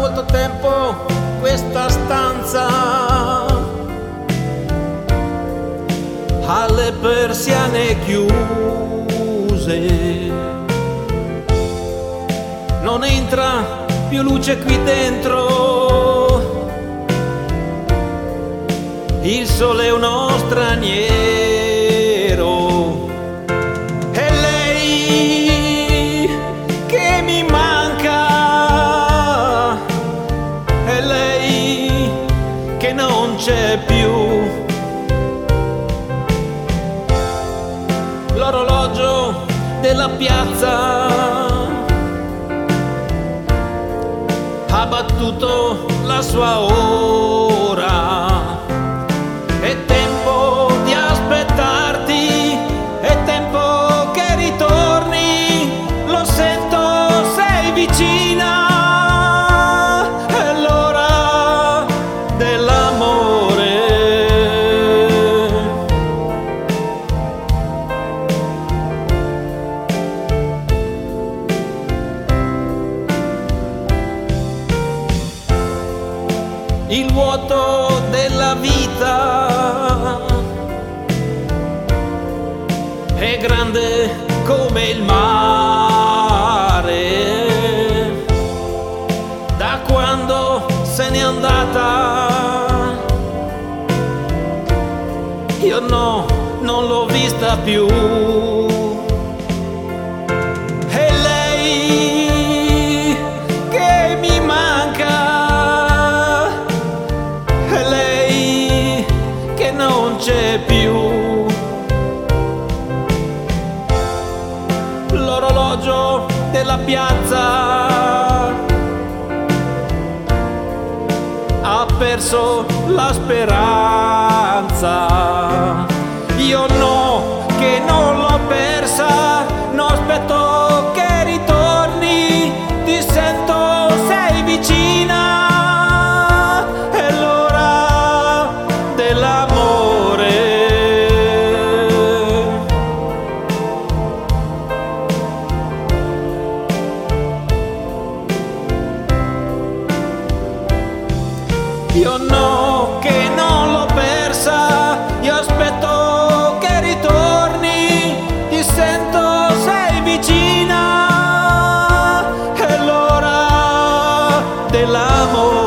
tolto tempo questa stanza, alle persiane chiuse, non entra più luce qui dentro, il sole è uno straniero. È lei che mi manca, è lei che non c'è più. L'orologio della piazza ha battuto la sua ora. È tempo di aspettarti, è tempo che ritorni, lo sento, sei vicina, è l'ora dell'amore. Il vuoto della vita è grande come il mare, da quando se n'è andata io no, non l'ho vista più. È lei che mi manca, è lei che non c'è più. L'orologio della piazza ha perso la speranza. Io no, che non l'ho persa, no, aspetto che ritorni, ti sento, sei vicina, è l'ora dell'amore. Io no, che non l'ho persa, io aspetto che ritorni, ti sento, sei vicina, è l'ora dell'amore.